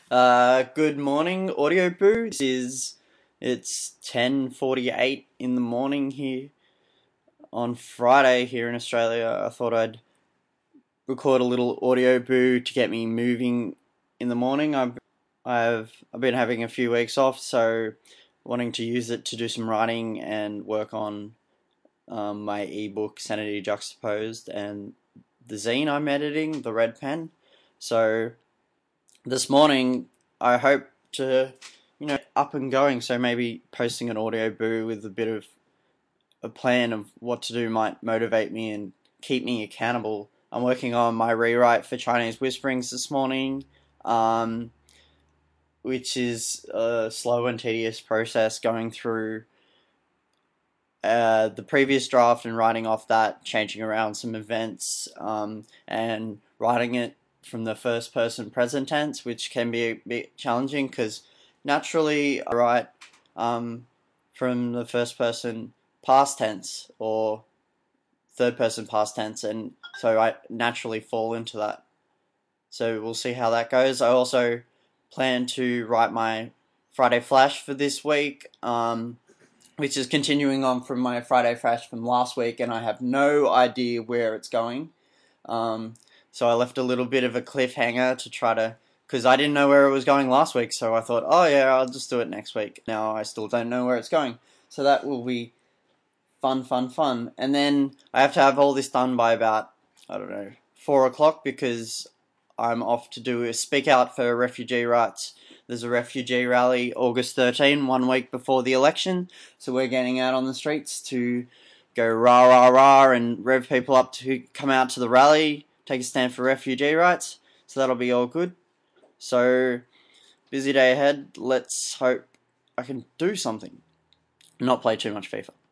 Good morning, Audio Boo. It's 10:48 in the morning here on Friday here in Australia. I thought I'd record a little audio boo to get me moving in the morning. I've been having a few weeks off, so wanting to use it to do some writing and work on my ebook Sanity Juxtaposed and the zine I'm editing, the Red Pen. So this morning I hope to, up and going. So maybe posting an audio boo with a bit of a plan of what to do might motivate me and keep me accountable. I'm working on my rewrite for Chinese Whisperings this morning, which is a slow and tedious process going through the previous draft and writing off that, changing around some events, and writing it from the first person present tense, which can be a bit challenging because naturally I write from the first person past tense or third person past tense, and so I naturally fall into that. So we'll see how that goes. I also plan to write my Friday Flash for this week, which is continuing on from my Friday Flash from last week, and I have no idea where it's going. So I left a little bit of a cliffhanger to try to, because I didn't know where it was going last week, so I thought, oh yeah, I'll just do it next week. Now I still don't know where it's going. So that will be fun. And then I have to have all this done by about, 4 o'clock, because I'm off to do a speak out for refugee rights. There's a refugee rally August 13, 1 week before the election, so we're getting out on the streets to go rah rah rah and rev people up to come out to the rally, take a stand for refugee rights, so that'll be all good. So, busy day ahead. Let's hope I can do something. Not play too much FIFA.